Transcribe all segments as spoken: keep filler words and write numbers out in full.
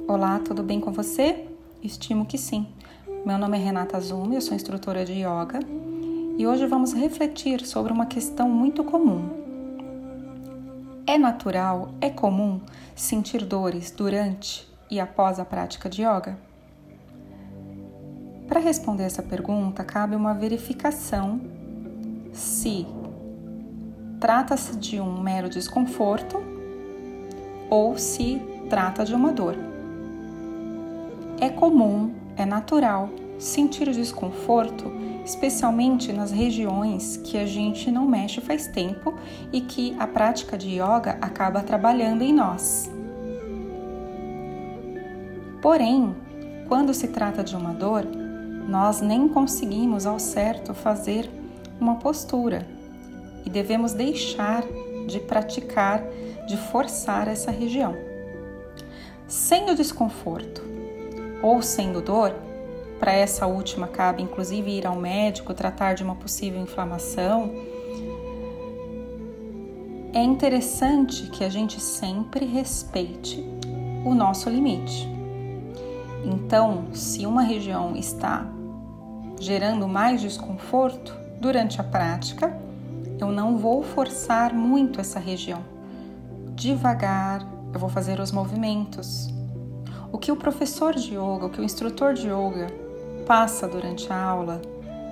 Olá, tudo bem com você? Estimo que sim. Meu nome é Renata Zumi, eu sou instrutora de yoga e hoje vamos refletir sobre uma questão muito comum. É natural, é comum sentir dores durante e após a prática de yoga? Para responder essa pergunta, cabe uma verificação se trata-se de um mero desconforto ou se trata de uma dor. É comum, é natural sentir desconforto, especialmente nas regiões que a gente não mexe faz tempo e que a prática de yoga acaba trabalhando em nós. Porém, quando se trata de uma dor, nós nem conseguimos ao certo fazer uma postura e devemos deixar de praticar, de forçar essa região. Sendo desconforto ou sendo dor, para essa última cabe inclusive ir ao médico, tratar de uma possível inflamação, é interessante que a gente sempre respeite o nosso limite. Então, se uma região está gerando mais desconforto durante a prática, eu não vou forçar muito essa região. Devagar, eu vou fazer os movimentos. O que o professor de yoga, o que o instrutor de yoga passa durante a aula,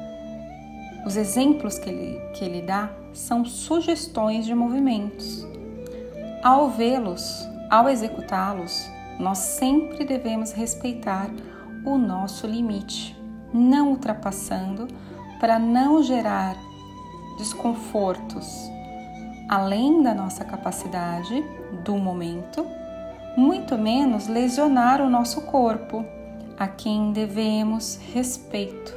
os exemplos que ele, que ele dá são sugestões de movimentos. Ao vê-los, ao executá-los, nós sempre devemos respeitar o nosso limite, não ultrapassando para não gerar desconfortos além da nossa capacidade do momento, muito menos lesionar o nosso corpo, a quem devemos respeito.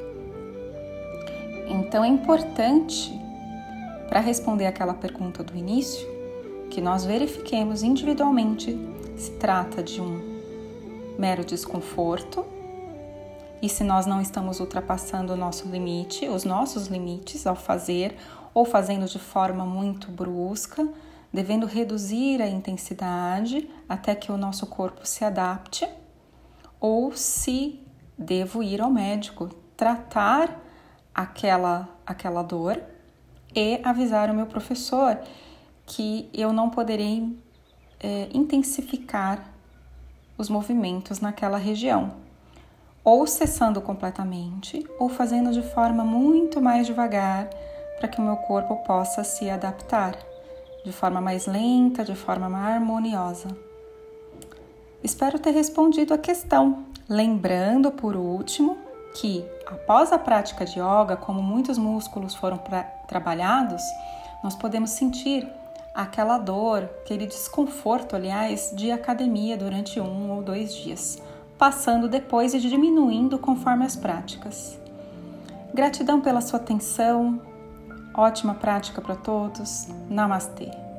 Então é importante, para responder aquela pergunta do início, que nós verifiquemos individualmente se trata de um mero desconforto e se nós não estamos ultrapassando o nosso limite, os nossos limites ao fazer ou fazendo de forma muito brusca, devendo reduzir a intensidade até que o nosso corpo se adapte, ou se devo ir ao médico, tratar aquela, aquela dor e avisar o meu professor que eu não poderei é, intensificar os movimentos naquela região, ou cessando completamente, ou fazendo de forma muito mais devagar para que o meu corpo possa se adaptar de forma mais lenta, de forma mais harmoniosa. Espero ter respondido a questão, lembrando por último que após a prática de yoga, como muitos músculos foram pra, trabalhados, nós podemos sentir aquela dor, aquele desconforto, aliás, de academia durante um ou dois dias, passando depois e diminuindo conforme as práticas. Gratidão pela sua atenção, ótima prática para todos. Namastê!